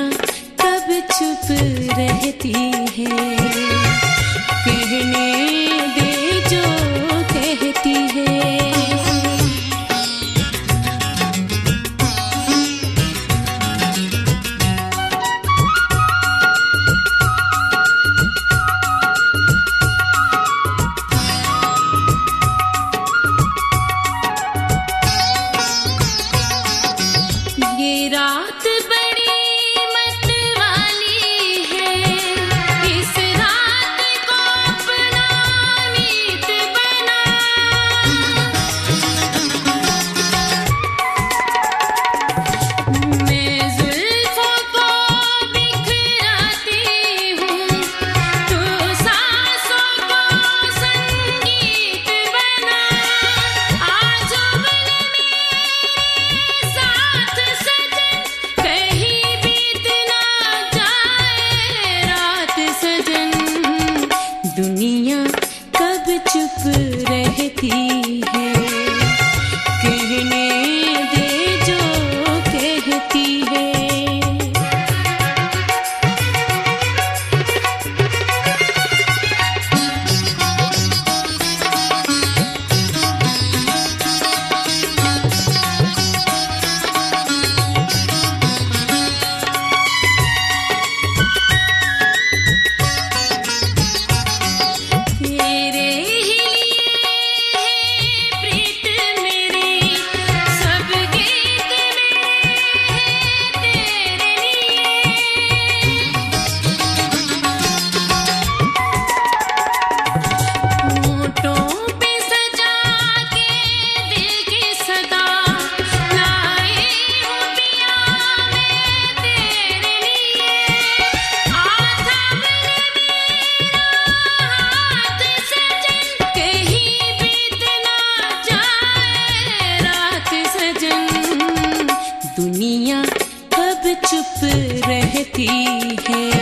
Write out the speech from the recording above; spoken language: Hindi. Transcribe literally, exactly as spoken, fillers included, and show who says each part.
Speaker 1: कब चुप रहती है, कहने दे जो कहती है। ये रात बड़ी मतवाली है, इस रात को अपना मीत बना। मैं जुल्फों को बिखराती हूँ, तू सांसों को संगीत बना। आज उबले मेरे साथ सजन, कहीं बीत ना जाए रात सजन। दुनिया कब चुप रहती है, कहने दे जो कहती है। तेरे ही लिए है प्रीत मेरी, सब गीत मेरे हैं तेरे लिए। होठों पे सजा के दिल की सदा लाई हूँ पिया मैं तेरे लिए। आधा मिल हाथ सजन, कहीं बीत ना जाए रात सजन। दुनिया कब चुप रहती है,